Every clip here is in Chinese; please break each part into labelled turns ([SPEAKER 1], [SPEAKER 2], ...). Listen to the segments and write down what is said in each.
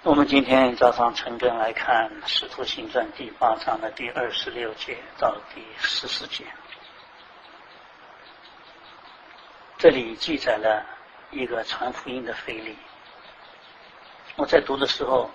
[SPEAKER 1] 我们今天早上陈根来看《使徒行传》第8章的第26节到第14节，这里记载了一个传福音的腓利。我在读的时候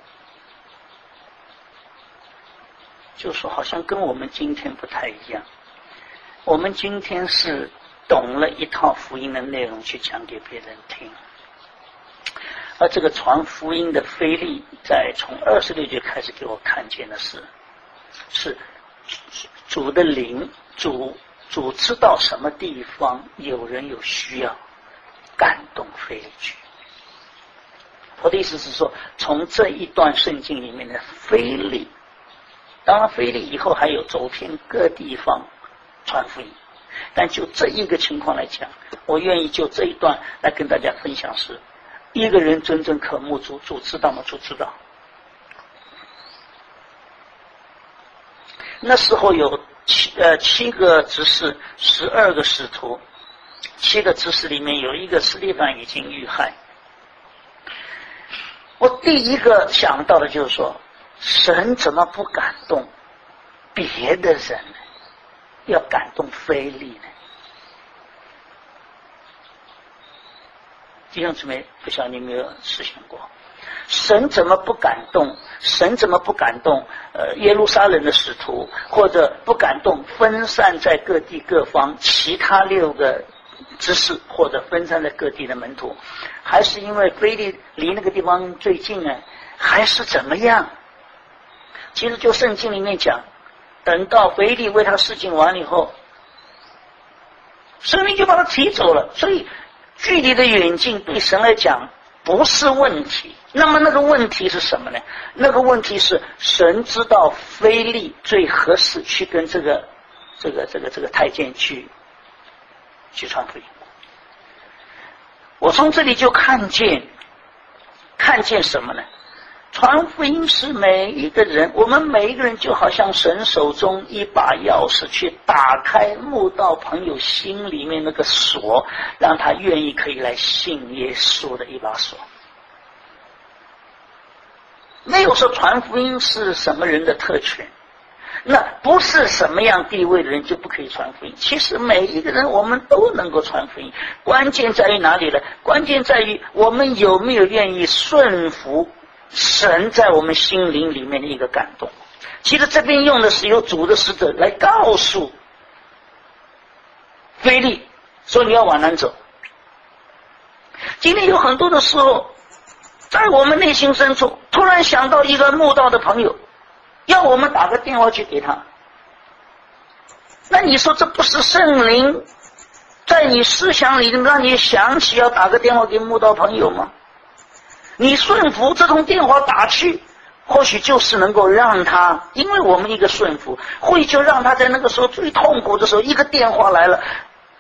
[SPEAKER 1] 就说好像跟我们今天不太一样，我们今天是懂了一套福音的内容去讲给别人听，而这个传福音的腓利在从26节开始给我看见的是主的灵，主知道什么地方有人有需要，感动腓利去。我的意思是说，从这一段圣经里面的腓利，当然腓利以后还有走遍各地方传福音，但就这一个情况来讲，我愿意就这一段来跟大家分享是一个人真正渴慕主，主知道吗？主知道。那时候有7个执事，12个使徒，7个执事里面有一个司提反已经遇害。我第一个想到的就是说，神怎么不感动别的人呢？要感动腓利呢？弟兄姊妹，不晓得你有没有思想过，神怎么不感动？神怎么不感动耶路撒冷的使徒，或者不感动分散在各地各方其他6个执事，或者分散在各地的门徒？还是因为腓利离那个地方最近呢？还是怎么样？其实就圣经里面讲，等到腓利为他事情完了以后，圣灵就把他提走了。所以距离的远近对神来讲不是问题。那么那个问题是什么呢？那个问题是神知道腓利最合适去跟这个太监去传福音。我从这里就看见什么呢？传福音是每一个人，我们每一个人就好像神手中一把钥匙，去打开慕道朋友心里面那个锁，让他愿意可以来信耶稣的一把锁。没有说传福音是什么人的特权，那不是什么样地位的人就不可以传福音。其实每一个人我们都能够传福音，关键在于哪里呢？关键在于我们有没有愿意顺服神在我们心灵里面的一个感动。其实这边用的是由主的使者来告诉腓利说你要往南走。今天有很多的时候，在我们内心深处突然想到一个慕道的朋友，要我们打个电话去给他，那你说这不是圣灵在你思想里让你想起要打个电话给慕道朋友吗？你顺服这通电话打去，或许就是能够让他，因为我们一个顺服，会就让他在那个时候最痛苦的时候，一个电话来了，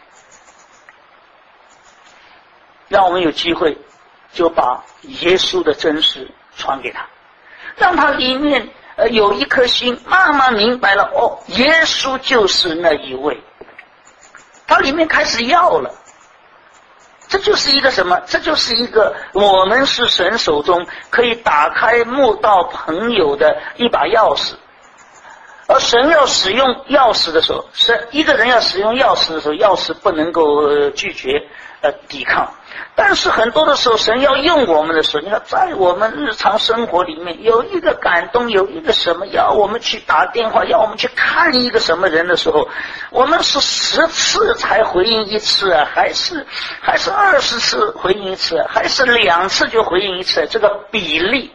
[SPEAKER 1] 让我们有机会就把耶稣的真实传给他，让他里面有一颗心慢慢明白了，哦，耶稣就是那一位，他里面开始要了。这就是一个什么？这就是一个我们是神手中可以打开慕道朋友的一把钥匙。而神要使用钥匙的时候，一个人要使用钥匙的时候，钥匙不能够拒绝抵抗。但是很多的时候，神要用我们的时候，你看在我们日常生活里面有一个感动，有一个什么要我们去打电话，要我们去看一个什么人的时候，我们是10次才回应一次啊，还是20次回应一次，还是2次就回应一次，这个比例。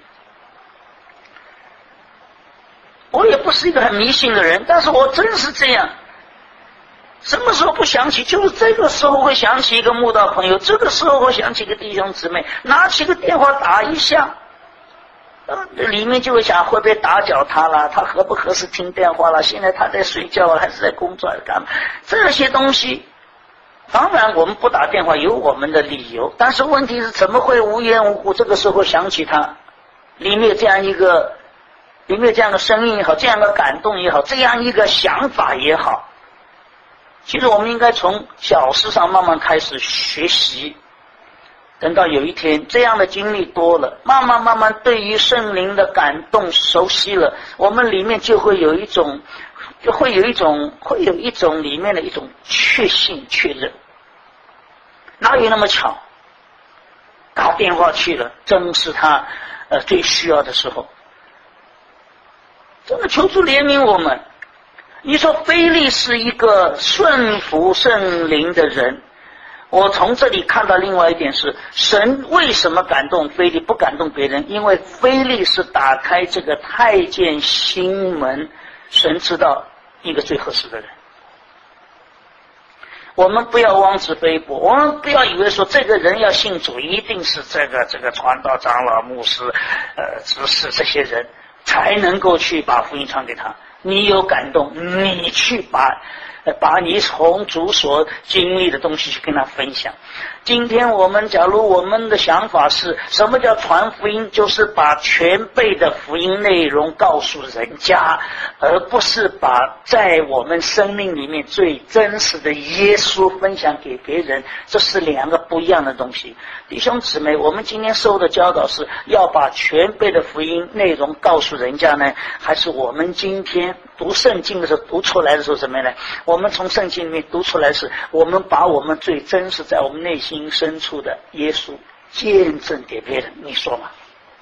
[SPEAKER 1] 我也不是一个很迷信的人，但是我真是这样。什么时候不想起？就是这个时候会想起一个慕道朋友，这个时候会想起一个弟兄姊妹，拿起个电话打一下，里面就会想会不会打搅他啦，他合不合适听电话啦，现在他在睡觉还是在工作干嘛？这些东西，当然我们不打电话有我们的理由，但是问题是怎么会无缘无故这个时候想起他？里面有这样的声音也好，这样的感动也好，这样一个想法也好。其实我们应该从小事上慢慢开始学习， 等到有一天这样的经历多了，慢慢对于圣灵的感动熟悉了，我们里面就会有一种里面的一种确信确认。哪有那么巧？打电话去了，正是他最需要的时候。真的求主怜悯我们。你说腓利是一个顺服圣灵的人，我从这里看到另外一点是，神为什么感动腓利不感动别人？因为腓利是打开这个太监心门，神知道一个最合适的人。我们不要妄自菲薄，我们不要以为说这个人要信主一定是这个传道长老牧师执事这些人才能够去把福音传给他。你有感动，你去把你从主所经历的东西去跟他分享。今天假如我们的想法是什么叫传福音，就是把全备的福音内容告诉人家，而不是把在我们生命里面最真实的耶稣分享给别人，这是两个不一样的东西。弟兄姊妹，我们今天受的教导是要把全备的福音内容告诉人家呢，还是我们今天读圣经的时候读出来的时候怎么样呢？我们从圣经里面读出来是我们把我们最真实在我们内心深处的耶稣见证给别人，你说吗？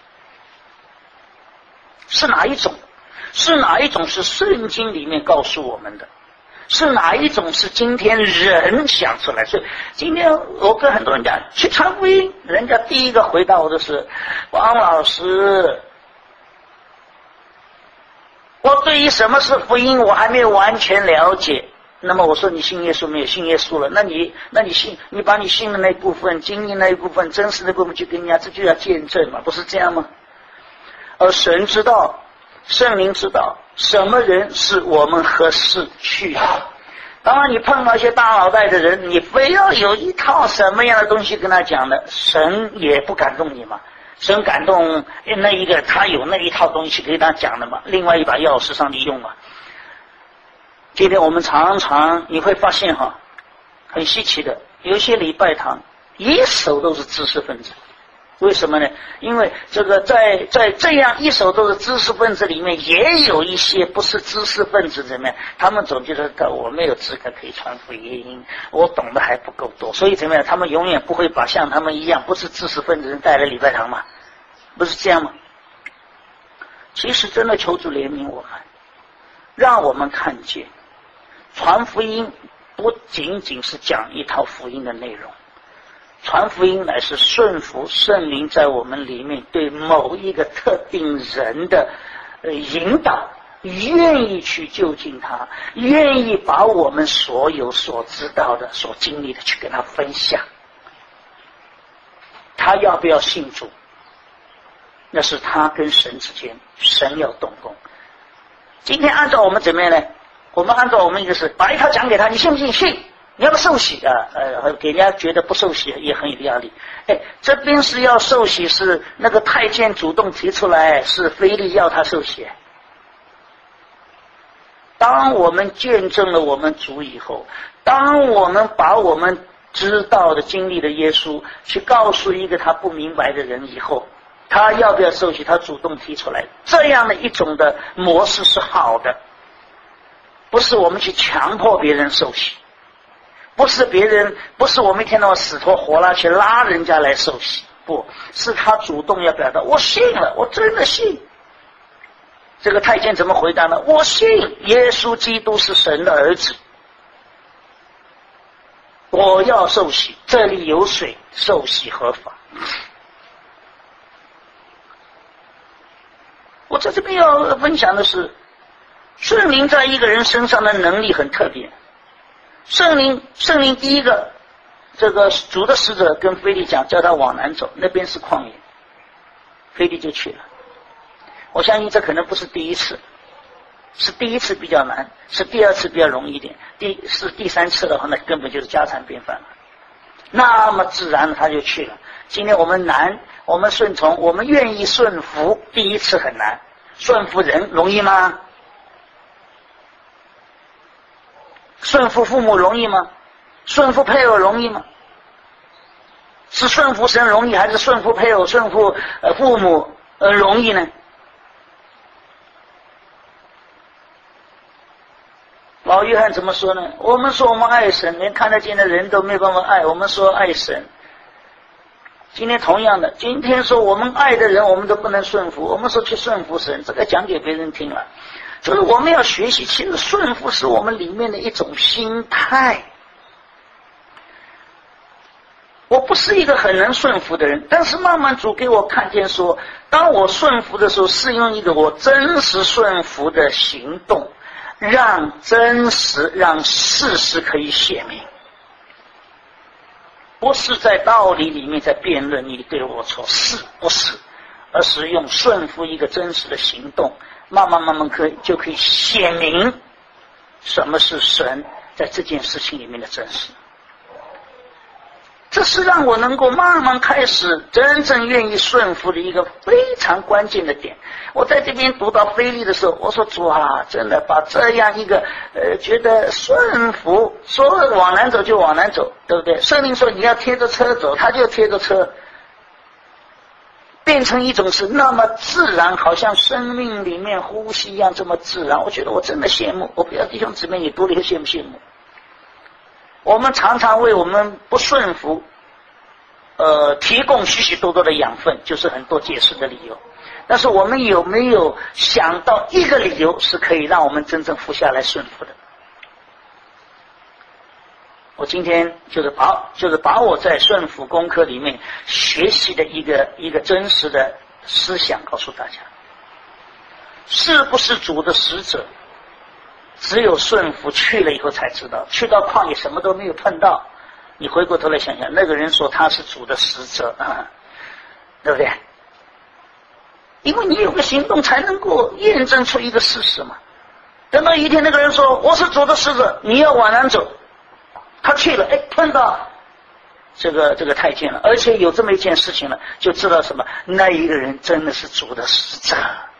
[SPEAKER 1] 是哪一种？是哪一种是圣经里面告诉我们的？是哪一种是今天人想出来？所以今天我跟很多人讲去传福音，人家第一个回答我的是，王老师，我对于什么是福音我还没有完全了解。那么我说你信耶稣没有？信耶稣了，那你信，你把你信的那部分经历那一部分真实的部分去跟人家，这就叫见证嘛，不是这样吗？而神知道，圣灵知道什么人是我们合适去的。当然你碰到一些大脑袋的人，你非要有一套什么样的东西跟他讲的，神也不感动你嘛。神感动那一个他有那一套东西给他讲的嘛，另外一把钥匙上利用嘛。今天我们常常你会发现很稀奇的，有些礼拜堂一手都是知识分子。为什么呢？因为这个在这样一手都是知识分子里面，也有一些不是知识分子里面，他们总觉得我没有资格可以传福音，我懂得还不够多，所以怎么样？他们永远不会把像他们一样不是知识分子人带来礼拜堂嘛，不是这样吗？其实真的求主怜悯我们，让我们看见传福音不仅仅是讲一套福音的内容，传福音乃是顺服圣灵在我们里面对某一个特定人的引导，愿意去就近他，愿意把我们所有所知道的所经历的去跟他分享。他要不要信主，那是他跟神之间，神要动工。今天按照我们怎么样呢？我们按照我们一个是把一套讲给他，你信不信？信。你要不受洗给人家觉得不受洗也很有压力。这边是要受洗，是那个太监主动提出来，是腓利要他受洗。当我们见证了我们主以后，当我们把我们知道的经历的耶稣去告诉一个他不明白的人以后，他要不要受洗，他主动提出来，这样的一种的模式是好的，不是我们去强迫别人受洗，不是我们一天到晚死拖活拉去拉人家来受洗，不是他主动要表达我信了，我真的信。这个太监怎么回答呢？我信耶稣基督是神的儿子，我要受洗，这里有水，受洗合法。我在这边要分享的是，圣灵在一个人身上的能力很特别。圣灵第一个，这个主的使者跟腓利讲，叫他往南走，那边是旷野，腓利就去了。我相信这可能不是第一次，是第一次比较难，是第二次比较容易一点，第三次的话那根本就是家常便饭了。那么自然他就去了。今天我们难，我们顺从，我们愿意顺服，第一次很难。顺服人容易吗？顺服父母容易吗？顺服配偶容易吗？ 是顺服神容易，还是顺服配偶、顺服父母容易呢？老约翰怎么说呢？我们说我们爱神，连看得见的人都没有办法爱，我们说爱神。今天同样的，今天说我们爱的人，我们都不能顺服，我们说去顺服神，这个讲给别人听了。就是我们要学习，其实顺服是我们里面的一种心态。我不是一个很能顺服的人，但是慢慢主给我看见说，当我顺服的时候，是用一个我真实顺服的行动，让真实、让事实可以显明，不是在道理里面在辩论你对我错，是不是？而是用顺服一个真实的行动，慢慢就可以显明什么是神在这件事情里面的真实。这是让我能够慢慢开始真正愿意顺服的一个非常关键的点。我在这边读到腓利的时候，我说主啊，真的把这样一个觉得顺服，说往南走就往南走，对不对？圣灵说你要贴着车走，他就贴着车，变成一种是那么自然，好像生命里面呼吸一样这么自然。我觉得我真的羡慕，我不知道弟兄姊妹你读了以后羡不羡慕？我们常常为我们不顺服提供许许多多的养分，就是很多解释的理由。但是我们有没有想到一个理由是可以让我们真正服下来顺服的？我今天就是把我在顺服功课里面学习的一个真实的思想告诉大家。是不是主的使者？只有顺服去了以后才知道，去到旷野什么都没有碰到。你回过头来想想，那个人说他是主的使者啊，对不对？因为你有个行动才能够验证出一个事实嘛。等到一天那个人说我是主的使者，你要往南走，他去了，碰到这个太监了，而且有这么一件事情了，就知道什么？那一个人真的是主的使者。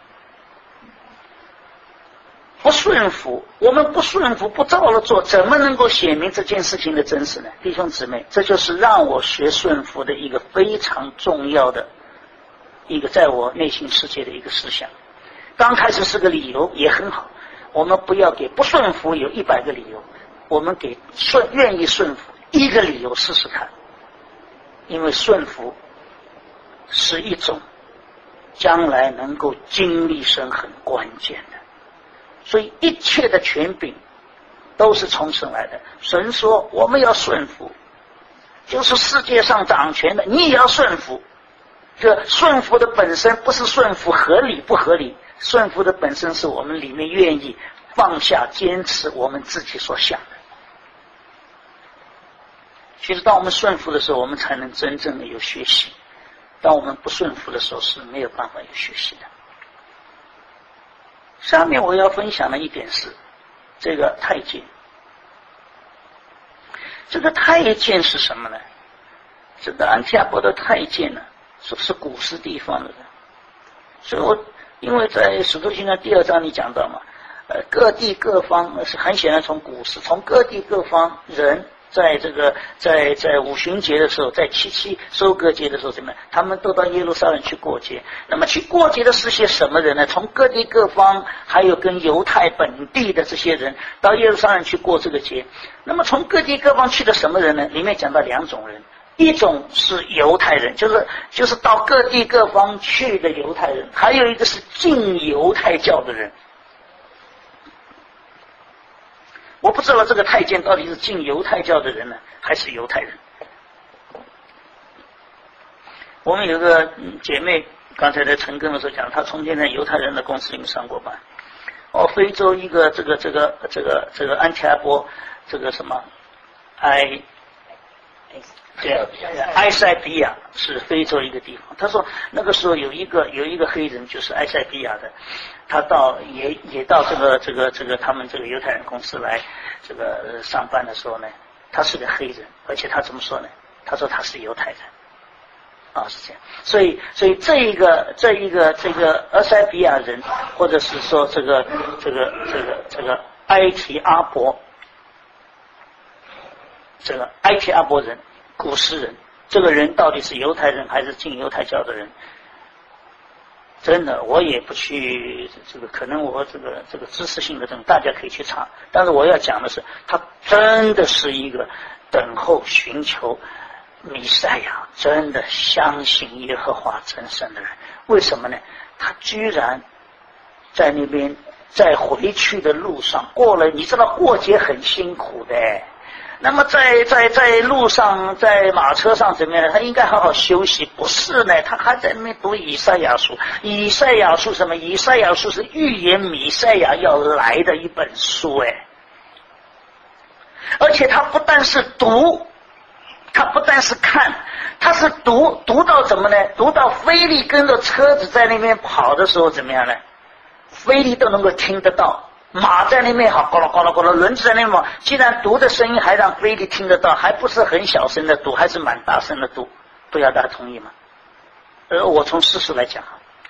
[SPEAKER 1] 不顺服，我们不顺服，不照了做，怎么能够显明这件事情的真实呢？弟兄姊妹，这就是让我学顺服的一个非常重要的一个在我内心世界的一个思想。刚开始是个理由也很好，我们不要给不顺服有100个理由，我们给愿意顺服一个理由试试看。因为顺服是一种将来能够经历神很关键的。所以一切的权柄都是从神来的。神说我们要顺服，就是世界上掌权的你也要顺服。这顺服的本身不是顺服合理不合理，顺服的本身是我们里面愿意放下坚持我们自己所想的。其实当我们顺服的时候，我们才能真正的有学习。当我们不顺服的时候是没有办法有学习的。下面我要分享的一点是这个太监。这个太监是什么呢？这个安提阿波的太监呢，是古时地方的人。所以因为在使徒行传第2章里讲到嘛，各地各方是很显然从古时，从各地各方人在五旬节的时候，在七收割节的时候怎么样？他们都到耶路撒冷去过节。那么去过节的是些什么人呢？从各地各方，还有跟犹太本地的这些人到耶路撒冷去过这个节。那么从各地各方去的什么人呢？里面讲到2种人，一种是犹太人，就是到各地各方去的犹太人，还有一个是进犹太教的人。我不知道这个太监到底是进犹太教的人呢，还是犹太人。我们有个姐妹，刚才在陈根的时候讲，她从前在犹太人的公司里面上过班。非洲一个这个安提阿波，这个什么埃塞比亚是非洲一个地方。他说那个时候有一个黑人，就是埃塞比亚的，他也到这个他们这个犹太人公司来这个上班的时候呢，他是个黑人，而且他怎么说呢？他说他是犹太人。是这样。所以这一个埃塞比亚人，或者是说这个埃提阿波，这个埃提阿波人。古时人这个人到底是犹太人还是进犹太教的人？真的，我也不去这个，可能我这个知识性的东西大家可以去查，但是我要讲的是，他真的是一个等候寻求弥赛亚，真的相信耶和华真神的人。为什么呢？他居然在那边，在回去的路上过了，你知道过节很辛苦的。那么在路上，在马车上怎么样？他应该好好休息，不是呢？他还在那边读以赛亚书。以赛亚书什么？以赛亚书是预言弥赛亚要来的一本书而且他不但是读，他不但是看，他是读到怎么呢？读到腓力跟着车子在那边跑的时候怎么样呢？腓力都能够听得到。马在那边好，咕噜咕噜咕噜，轮子在那边跑。既然读的声音还让腓力听得到，还不是很小声的读，还是蛮大声的读，不要大家同意吗？我从事实来讲，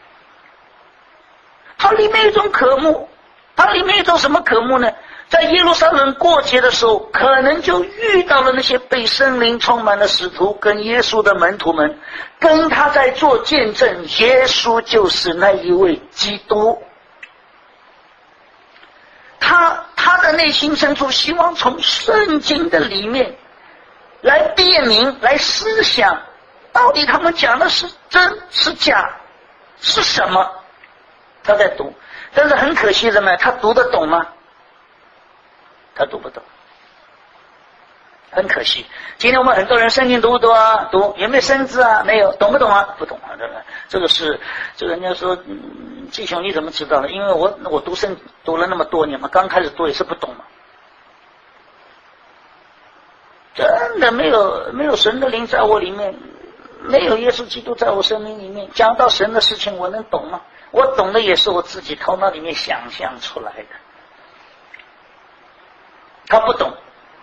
[SPEAKER 1] 它里面有一种渴慕，它里面有一种什么渴慕呢？在耶路撒冷过节的时候，可能就遇到了那些被圣灵充满的使徒跟耶稣的门徒们，跟他在做见证，耶稣就是那一位基督。他的内心深处希望从圣经的里面来辨明，来思想，到底他们讲的是真是假，是什么？他在读，但是很可惜什么？他读得懂吗？他读不懂，很可惜。今天我们很多人圣经读不读啊？读，有没有生字啊？没有。懂不懂啊？不懂啊。这个是这个人家说，季兄你怎么知道呢？因为我读圣读了那么多年嘛，刚开始读也是不懂嘛。真的没有神的灵在我里面，没有耶稣基督在我生命里面，讲到神的事情我能懂吗？我懂的也是我自己头脑里面想象出来的。他不懂，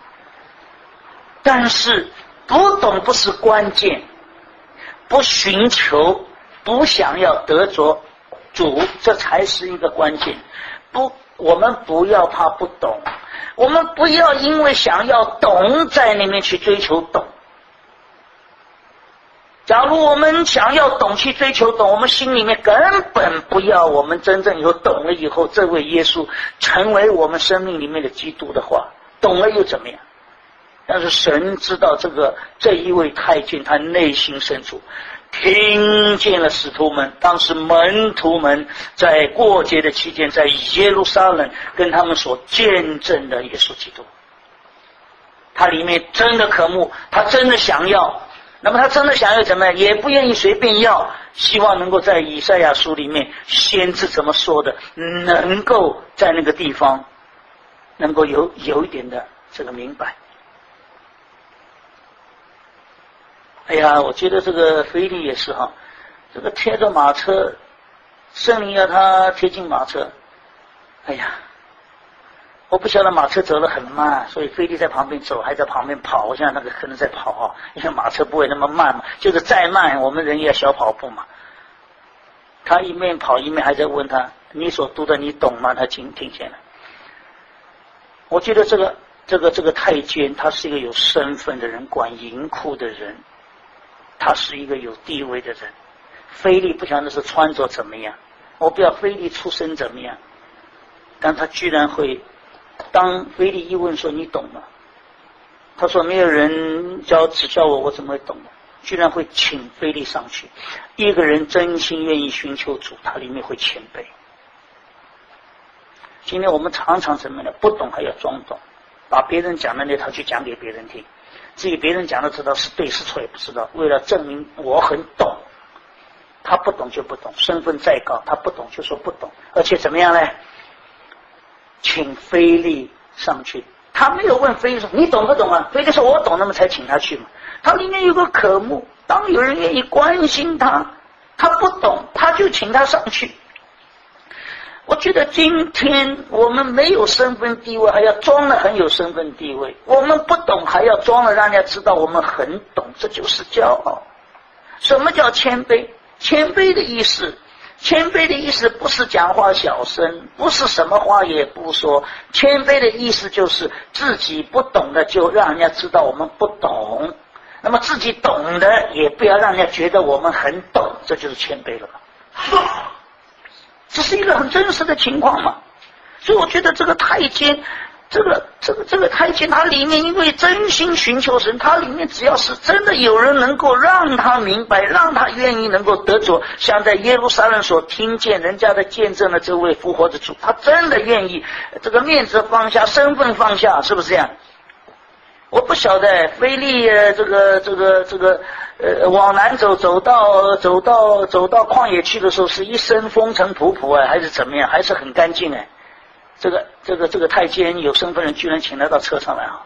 [SPEAKER 1] 但是不懂不是关键，不寻求，不想要得着主，这才是一个关键。我们不要怕不懂，我们不要因为想要懂在那边去追求懂。假如我们想要懂去追求懂，我们心里面根本不要我们真正有懂了以后，这位耶稣成为我们生命里面的基督的话，懂了又怎么样？但是神知道这一位太监他内心深处听见了使徒们，当时门徒们在过节的期间在耶路撒冷跟他们所见证的耶稣基督，他里面真的渴慕，他真的想要，那么他真的想要怎么样？也不愿意随便要，希望能够在以赛亚书里面先知怎么说的，能够在那个地方能够有一点的这个明白。哎呀，我觉得这个腓力也是哈，这个贴着马车，圣灵要他贴近马车，哎呀，我不晓得马车走得很慢，所以腓力在旁边走，还在旁边跑，我想那个可能在跑啊，因为马车不会那么慢嘛，就是再慢我们人也要小跑步嘛。他一面跑一面还在问他，你所读的你懂吗？他听见了。我觉得这个太监他是一个有身份的人，管银库的人，他是一个有地位的人。腓力不晓得是穿着怎么样，我不知道腓力出身怎么样，但他居然会，当腓力一问说你懂吗？他说没有人指教我，我怎么会懂呢？居然会请腓力上去。一个人真心愿意寻求主，他里面会谦卑。今天我们常常怎么样？不懂还要装懂，把别人讲的那套去讲给别人听，至于别人讲的知道是对是错也不知道，为了证明我很懂，他不懂就不懂，身份再高他不懂就说不懂，而且怎么样呢？请腓力上去，他没有问腓力说你懂不懂啊？腓力说我懂，那么才请他去嘛。他里面有个渴慕，当有人愿意关心他，他不懂他就请他上去。我觉得今天我们没有身份地位，还要装了很有身份地位；我们不懂，还要装了让人家知道我们很懂，这就是骄傲。什么叫谦卑？谦卑的意思，谦卑的意思不是讲话小声，不是什么话也不说。谦卑的意思就是自己不懂的就让人家知道我们不懂， 那么自己懂的也不要让人家觉得我们很懂，这就是谦卑了嘛。这是一个很真实的情况嘛。所以我觉得这个太监，这个太监，他里面因为真心寻求神，他里面只要是真的有人能够让他明白，让他愿意能够得着，像在耶路撒冷所听见人家的见证的这位复活的主，他真的愿意这个面子放下，身份放下，是不是这样？我不晓得腓力往南走到旷野去的时候，是一身风尘仆仆啊，还是怎么样？还是很干净哎。这个太监有身份人居然请他到车上来啊！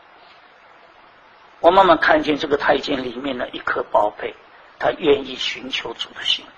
[SPEAKER 1] 我慢慢看见这个太监里面的一颗宝贝，他愿意寻求主的心。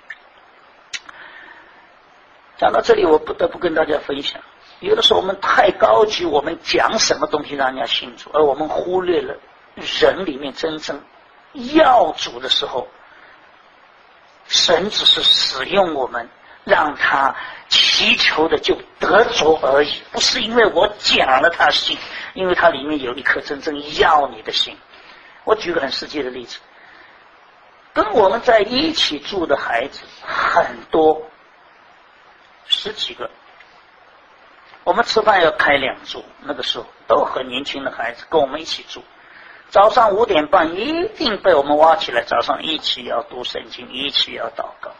[SPEAKER 1] 讲到这里，我不得不跟大家分享，有的时候我们太高举我们讲什么东西让人家信主，而我们忽略了人里面真正要主的时候，神只是使用我们，让他祈求的就得着而已，不是因为我讲了他信，因为他里面有一颗真正要你的心。我举个很实际的例子，跟我们在一起住的孩子很多，10几个，我们吃饭要开2桌，那个时候都很年轻的孩子跟我们一起住，早上5点半一定被我们挖起来，早上一起要读圣经，一起要祷告，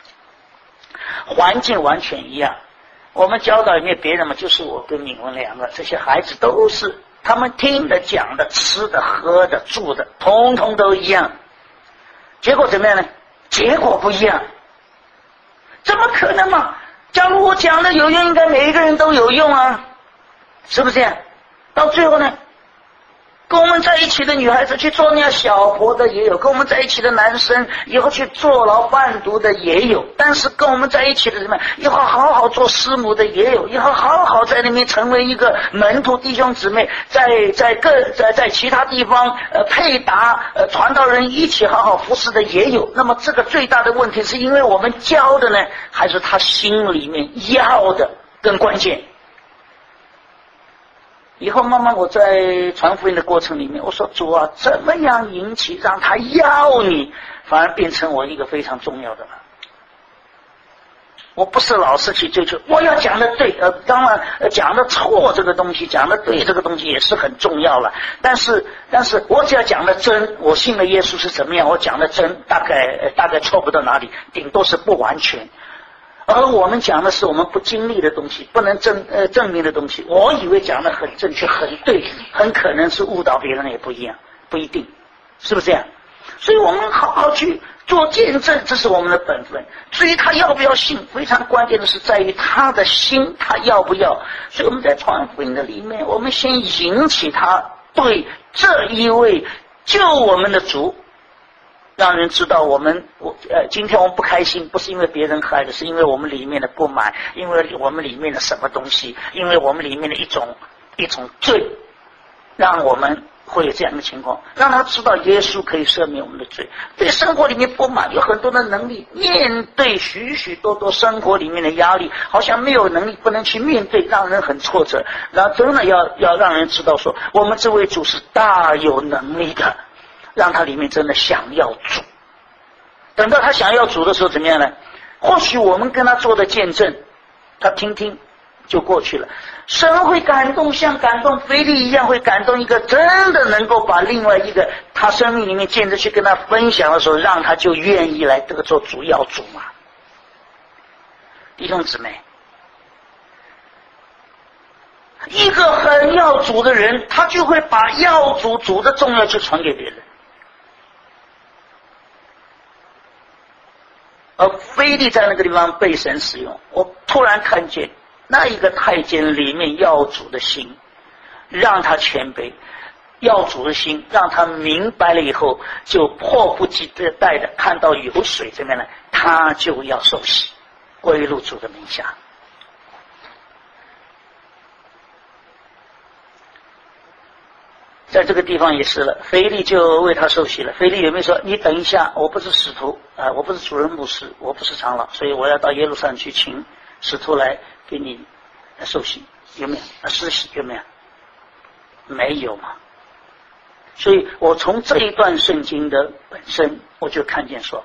[SPEAKER 1] 环境完全一样。我们教导里面别人嘛，就是我跟你们2个，这些孩子都是他们听的讲的吃的喝的住的统统都一样，结果怎么样呢？结果不一样。怎么可能嘛？假如我讲的有用，应该每一个人都有用啊，是不是这样？到最后呢，跟我们在一起的女孩子去做那样小婆的也有，跟我们在一起的男生以后去坐牢贩毒的也有，但是跟我们在一起的什么，以后好好做师母的也有，以后好好在那边成为一个门徒弟兄姊妹，在其他地方配搭传道人一起好好服侍的也有。那么这个最大的问题是因为我们教的呢，还是他心里面要的更关键？以后慢慢我在传福音的过程里面，我说主啊，怎么样引起让他要你，反而变成我一个非常重要的了。我不是老是去追求我要讲的对，当然讲的错这个东西，讲的对这个东西也是很重要了，但是我只要讲的真，我信了耶稣是怎么样，我讲的真，大概错不到哪里，顶多是不完全。而我们讲的是我们不经历的东西，不能证明的东西，我以为讲的很正确很对，很可能是误导别人，也不一样，不一定，是不是这样？所以我们好好去做见证，这是我们的本分。至于他要不要信，非常关键的是在于他的心，他要不要。所以我们在传福音的里面，我们先引起他对这一位救我们的主，让人知道今天我们不开心，不是因为别人害的，是因为我们里面的不满，因为我们里面的什么东西，因为我们里面的一种罪，让我们会有这样的情况，让他知道耶稣可以赦免我们的罪。对生活里面不满，有很多的能力，面对许许多多生活里面的压力，好像没有能力，不能去面对，让人很挫折。然后真的要让人知道说，我们这位主是大有能力的，让他里面真的想要主。等到他想要主的时候怎么样呢？或许我们跟他做的见证，他听听就过去了。神会感动，像感动腓力一样，会感动一个真的能够把另外一个他生命里面见证去跟他分享的时候，让他就愿意来这个做主要主嘛。弟兄姊妹，一个很要主的人，他就会把要主的重要去传给别人。而腓力在那个地方被神使用，我突然看见那一个太监里面要主的心，让他谦卑，要主的心让他明白了以后，就迫不及待的看到有水这边呢，他就要受洗，归入主的名下。在这个地方也是了，腓力就为他受洗了。腓力有没有说你等一下，我不是使徒我不是主任牧师，我不是长老，所以我要到耶路撒冷去请使徒来给你受洗，有没有？施洗有没有？没有嘛。 所以我从这一段圣经的本身，我就看见说，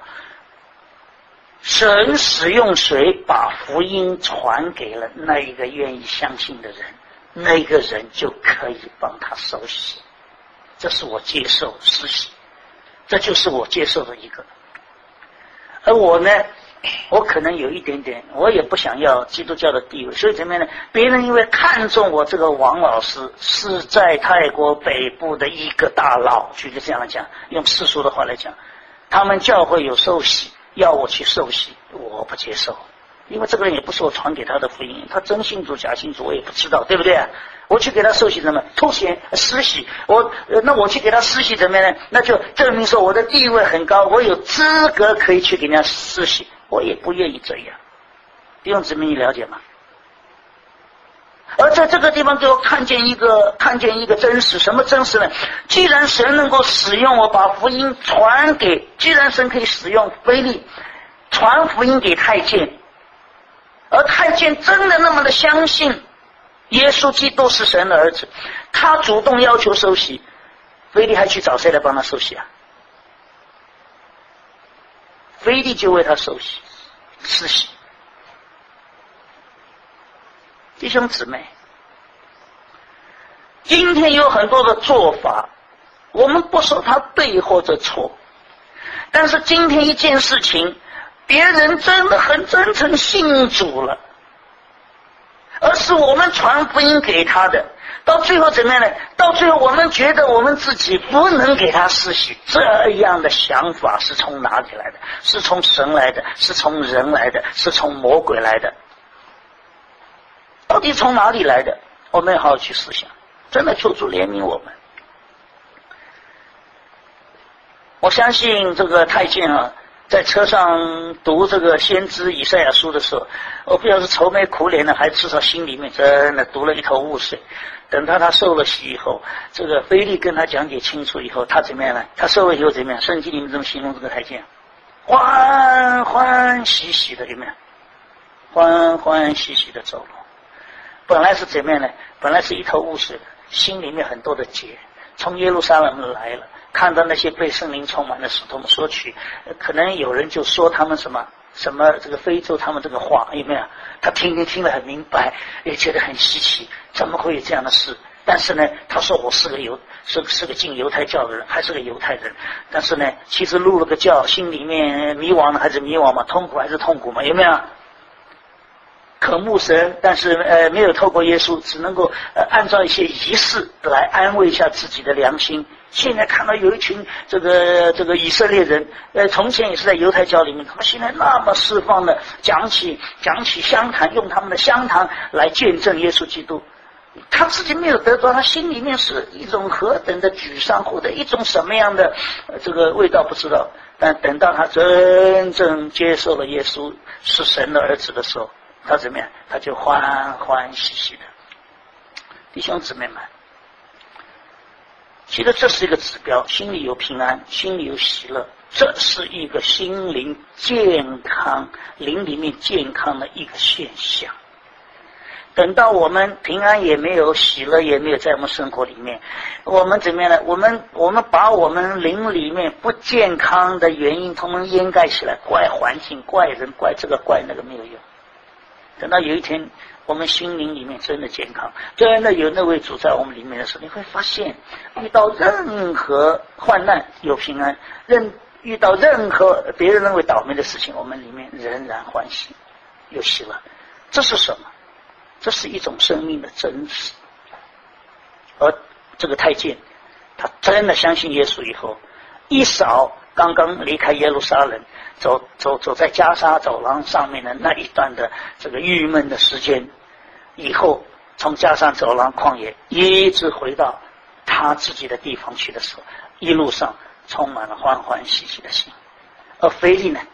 [SPEAKER 1] 神使用谁把福音传给了那一个愿意相信的人，那个人就可以帮他受洗。这是我接受施洗，这就是我接受的一个。而我呢，我可能有一点点，我也不想要基督教的地位，所以怎么样呢？别人因为看中我这个王老师是在泰国北部的一个大佬，就这样讲，用世俗的话来讲，他们教会有受洗，要我去受洗，我不接受，因为这个人也不是我传给他的福音，他真信主假信主我也不知道，对不对？我去给他受洗怎么凸显施洗？那我去给他施洗怎么样呢？那就证明说我的地位很高，我有资格可以去给人家施洗，我也不愿意这样。弟兄姊妹，你了解吗？而在这个地方给我看见一个真实，什么真实呢？既然神能够使用我把福音传给，既然神可以使用腓利传福音给太监，而太监真的那么的相信耶稣基督是神的儿子，他主动要求受洗，腓利还去找谁来帮他受洗啊？腓利就为他受洗施洗。弟兄姊妹，今天有很多的做法，我们不说他对或者错，但是今天一件事情，别人真的很真诚信主了，而是我们传福音给他的，到最后怎么样呢？到最后我们觉得我们自己不能给他施洗，这样的想法是从哪里来的？是从神来的，是从人来的，是从魔鬼来的？到底从哪里来的？我们要好好去思想，真的求主怜悯我们。我相信这个太监啊，在车上读这个先知以赛亚书的时候，我不知道是愁眉苦脸的，还至少心里面真的读了一头雾水。等他受了洗以后，这个腓利跟他讲解清楚以后，他怎么样呢？他受了以后怎么样？圣经里面怎么形容这个太监？欢欢喜喜的，有没有？欢欢喜喜的走路。本来是怎么样呢？本来是一头雾水的，心里面很多的结。从耶路撒冷来了，看到那些被圣灵充满的使徒们说去，可能有人就说他们什么这个非洲他们这个话，有没有？他听得很明白，也觉得很稀奇，怎么会有这样的事？但是呢，他说我是个进犹太教的人，还是个犹太人。但是呢，其实入了个教，心里面迷惘还是迷惘嘛，痛苦还是痛苦嘛，有没有？渴慕神，但是没有透过耶稣，只能够按照一些仪式来安慰一下自己的良心。现在看到有一群这个以色列人，从前也是在犹太教里面，他们现在那么释放的讲起香坛，用他们的香坛来见证耶稣基督。他自己没有得到，他心里面是一种何等的沮丧，或者一种什么样的这个味道不知道。但等到他真正接受了耶稣是神的儿子的时候，他怎么样？他就欢欢喜喜的。弟兄姊妹们，其实这是一个指标，心里有平安，心里有喜乐，这是一个心灵健康，灵里面健康的一个现象。等到我们平安也没有，喜乐也没有在我们生活里面，我们怎么样呢？我们把我们灵里面不健康的原因通通掩盖起来，怪环境，怪人，怪这个怪那个，没有用。等到有一天我们心灵里面真的健康，真的有那位主在我们里面的时候，你会发现遇到任何患难有平安，遇到任何别人认为倒霉的事情，我们里面仍然欢喜有喜乐。这是什么？这是一种生命的真实。而这个太监他真的相信耶稣以后，一扫刚刚离开耶路撒冷走在加沙走廊上面的那一段的这个郁闷的时间以后，从加沙走廊旷野一直回到他自己的地方去的时候，一路上充满了欢欢喜喜的心。而腓利呢，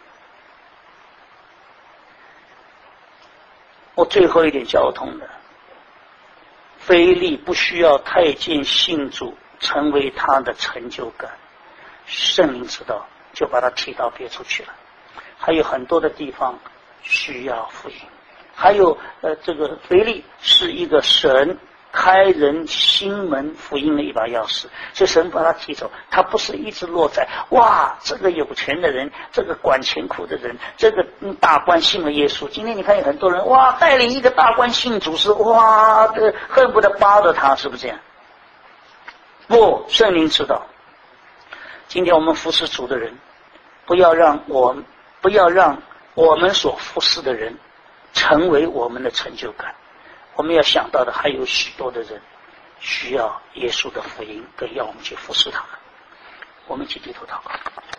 [SPEAKER 1] 我最后一点交通的，腓利不需要太监信主成为他的成就感，圣灵知道就把他提到别处去了。还有很多的地方需要福音，还有这个腓利是一个神开人心门福音的一把钥匙。所以神把他提走，他不是一直落在哇这个有钱的人，这个管钱苦的人，这个大官信了耶稣。今天你看有很多人哇带领一个大官信主是哇恨不得扒着他，是不是这样？不，圣灵知道今天我们服侍主的人，不要让我们所服侍的人成为我们的成就感。我们要想到的还有许多的人需要耶稣的福音，更要我们去服侍他们。我们一起低头祷告。